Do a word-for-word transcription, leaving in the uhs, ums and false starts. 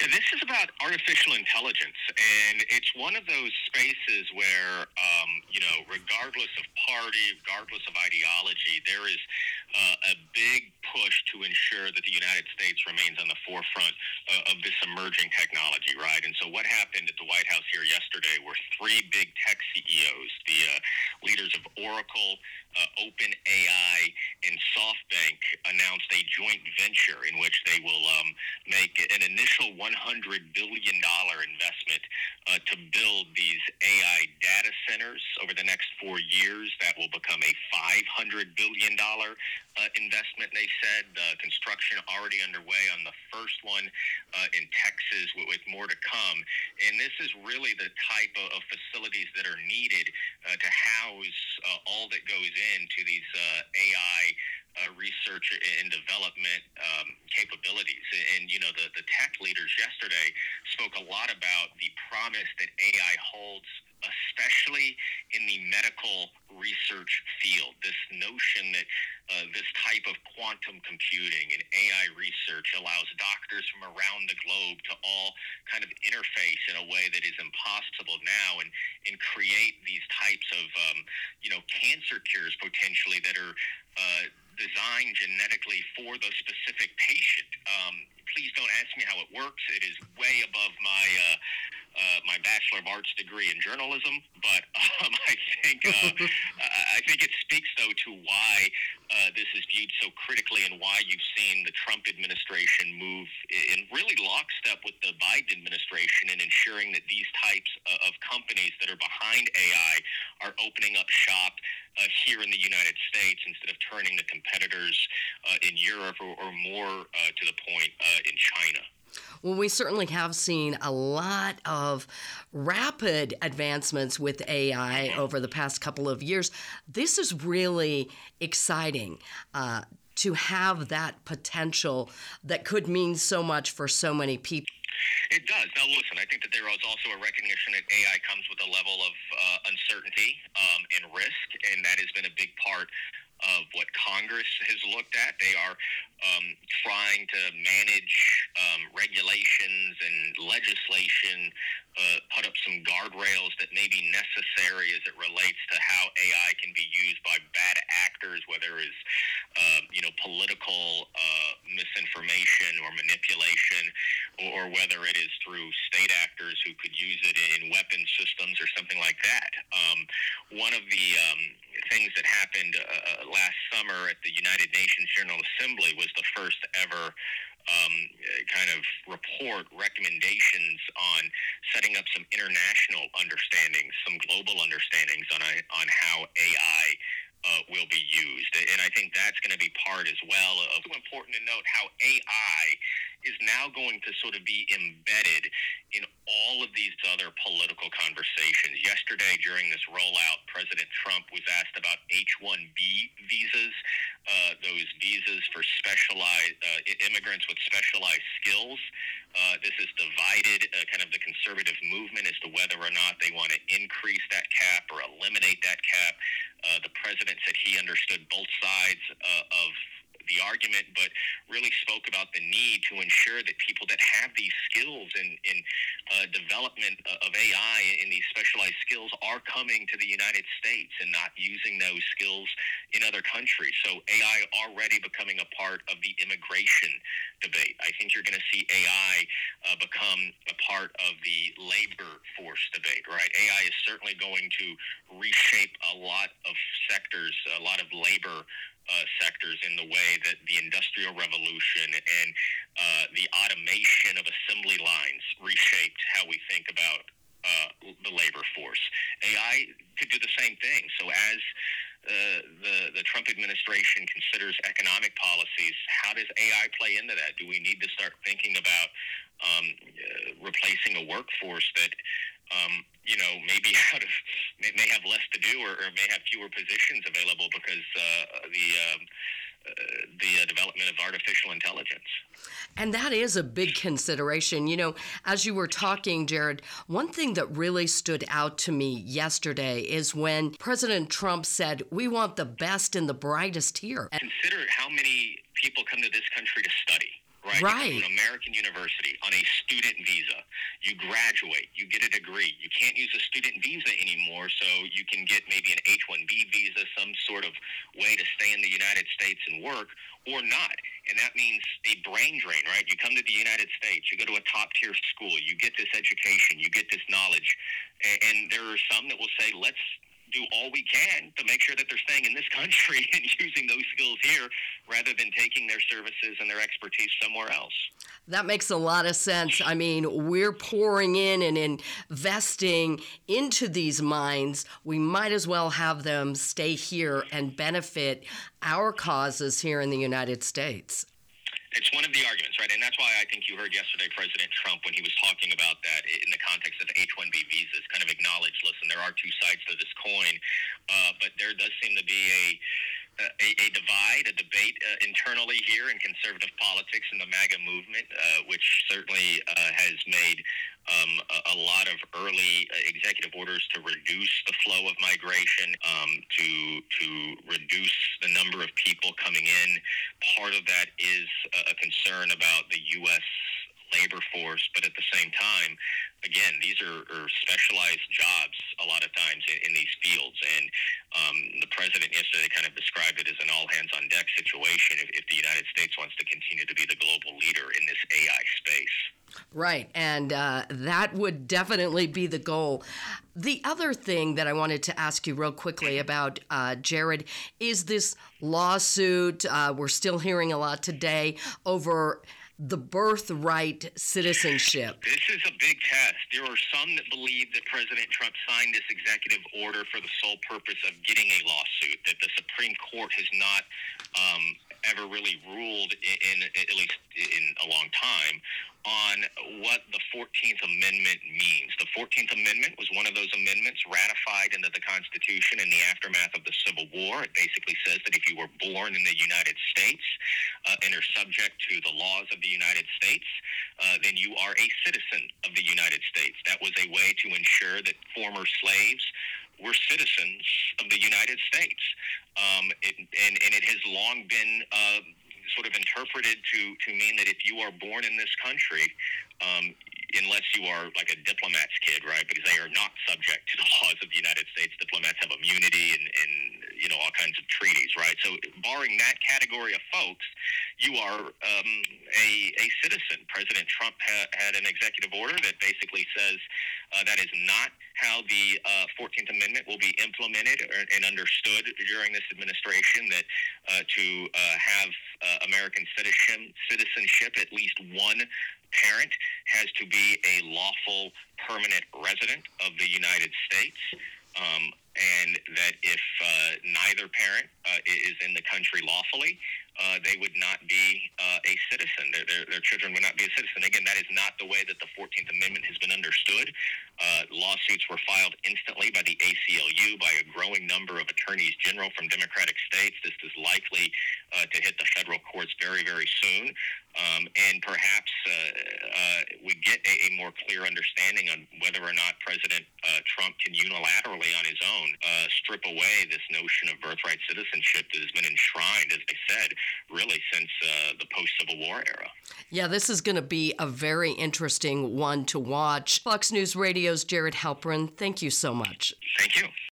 Yeah, this is about artificial intelligence, and it's one of those spaces where, um, you know, regardless of party, regardless of ideology, there is uh, a big push to ensure that the United States remains on the forefront uh, of this emerging technology, right? And so what happened at the White House here yesterday were three big tech C E Os, the uh, leaders of Oracle, uh, OpenAI, and SoftBank announced a joint venture in which they will um, make an initial one hundred billion dollars investment uh, to build these A I data centers over the next four years. That will become a five hundred billion dollars uh, investment, they said. Uh, construction already underway on the first one uh, in Texas with, with more to come. And this is really the type of, of facilities that are needed uh, to house uh, all that goes into these uh, A I Uh, research and development um, capabilities. And, you know, the, the tech leaders yesterday spoke a lot about the promise that A I holds, especially in the medical research field. This notion that uh, this type of quantum computing and A I research allows doctors from around the globe to all kind of interface in a way that is impossible now and, and create these types of, um, you know, cancer cures potentially that are uh, designed genetically for the specific patient. Um, please don't ask me how it works. It is way above my uh, uh, my Bachelor of Arts degree in journalism, but um, I think uh, I think it speaks though to why uh, this is viewed so critically and why you've seen the Trump administration move in really lockstep with the Biden administration in ensuring that these types of companies that are behind A I are opening up shop uh, here in the United States instead of turning to competitors uh, in Europe or, or more uh, to the point uh, in China. Well, we certainly have seen a lot of rapid advancements with A I over the past couple of years. This is really exciting uh, to have that potential that could mean so much for so many people. It does. Now, listen, I think that there is also a recognition that A I comes with a level of uh, uncertainty um, and risk, and that has been a big part of what Congress has looked at. They are um, trying to manage um, regulations and legislation, uh, put up some guardrails that may be necessary as it relates to how A I can be used by bad actors, whether it's uh, you know political uh, misinformation or manipulation, or, or whether it is through state actors who could use it in weapons systems or something like that. Um, one of the um, things that happened uh, last summer at the United Nations General Assembly was the first ever um, kind of report, recommendations on setting up some international understandings, some global understandings on a, on how A I uh, will be used. And I think that's going to be part as well of important to note how A I is now going to sort of be embedded in all of these other political conversations. Yesterday, during this rollout, President Trump was asked about H one B visas, uh, those visas for specialized uh, immigrants with specialized skills. Uh, this has divided uh, kind of the conservative movement as to whether or not they want to increase that cap or eliminate that cap. Uh, the president said he understood both sides uh, of the argument, but really spoke about the need to ensure that people that have these skills in, in uh, development of A I in these specialized skills are coming to the United States and not using those skills in other countries. So A I already becoming a part of the immigration debate. I think you're going to see A I uh, become a part of the labor force debate, right? A I is certainly going to reshape a lot of sectors, a lot of labor Uh, sectors in the way that the Industrial Revolution and uh, the automation of assembly lines reshaped how we think about uh, the labor force. A I could do the same thing. So as uh, the, the Trump administration considers economic policies, how does A I play into that? Do we need to start thinking about um, uh, replacing a workforce that Um, you know, maybe out of may, may have less to do or, or may have fewer positions available because uh, the um, uh, the uh, development of artificial intelligence. And that is a big consideration. You know, as you were talking, Jared, one thing that really stood out to me yesterday is when President Trump said, "We want the best and the brightest here." Consider how many people come to this country to study. right? Right. You go to an American university on a student visa. You graduate. You get a degree. You can't use a student visa anymore, so you can get maybe an H one B visa, some sort of way to stay in the United States and work, or not. And that means a brain drain, right? You come to the United States, you go to a top-tier school, you get this education, you get this knowledge, and, and there are some that will say, let's do all we can to make sure that they're staying in this country and using those skills here rather than taking their services and their expertise somewhere else. That makes a lot of sense. I mean, we're pouring in and investing into these mines. We might as well have them stay here and benefit our causes here in the United States. It's one of the arguments, right? And that's why I think you heard yesterday President Trump, when he was talking about that in the context of H one B visas, kind of acknowledged, listen, there are two sides to this coin, uh, but there does seem to be a a, a divide, a debate uh, internally here in conservative politics and the MAGA movement, uh, which certainly uh, has made um, a, a lot of early uh, executive orders to reduce the flow of migration, um, to to reduce the number of people coming in. Part of that is a, a concern about the U S labor force, but at the same time, again, these are, are specialized jobs a lot of times in, in these fields, and um, the president yesterday kind of described it as an all-hands-on-deck situation if, if the United States wants to continue to be the global leader in this A I space. Right, and uh, that would definitely be the goal. The other thing that I wanted to ask you real quickly about, uh, Jared, is this lawsuit. Uh, we're still hearing a lot today over the birthright citizenship. This is a big test. There are some that believe that President Trump signed this executive order for the sole purpose of getting a lawsuit, that the Supreme Court has not um, ever really ruled in, in, at least in a long time, on what the fourteenth Amendment means. The fourteenth Amendment was one of those amendments ratified into the Constitution in the aftermath of the Civil War. It basically says that if you were born in the United States uh, and are subject to the laws of the United States, uh, then you are a citizen of the United States. That was a way to ensure that former slaves were citizens of the United States. Um, it, and, and it has long been uh, sort of interpreted to, to mean that if you are born in this country, um, unless you are like a diplomat's kid, right, because they are not subject to the laws of the United States. Diplomats have immunity and, and you know, all kinds of treaties, right? So barring that category of folks, you are um, a, a citizen. President Trump ha- had an executive order that basically says uh, that is not how the uh, fourteenth Amendment will be implemented or, and understood during this administration, that uh, to uh, have uh, American citizen, citizenship, at least one parent has to be a lawful permanent resident of the United States, um, and that if uh, neither parent uh, is in the country lawfully, uh, they would not be uh, a citizen. Their, their, their children would not be a citizen. Again, that is not the way that the fourteenth Amendment has been understood. Uh, lawsuits were filed instantly by the A C L U, by a growing number of attorneys general from Democratic states. This is likely uh, to hit the federal courts very, very soon. Um, and perhaps uh, uh, we get a, a more clear understanding on whether or not President uh, Trump can unilaterally on his own uh, strip away this notion of birthright citizenship that has been enshrined, as I said, really since uh, the post-Civil War era. Yeah, this is going to be a very interesting one to watch. Fox News Radio's Jared Halpern, thank you so much. Thank you.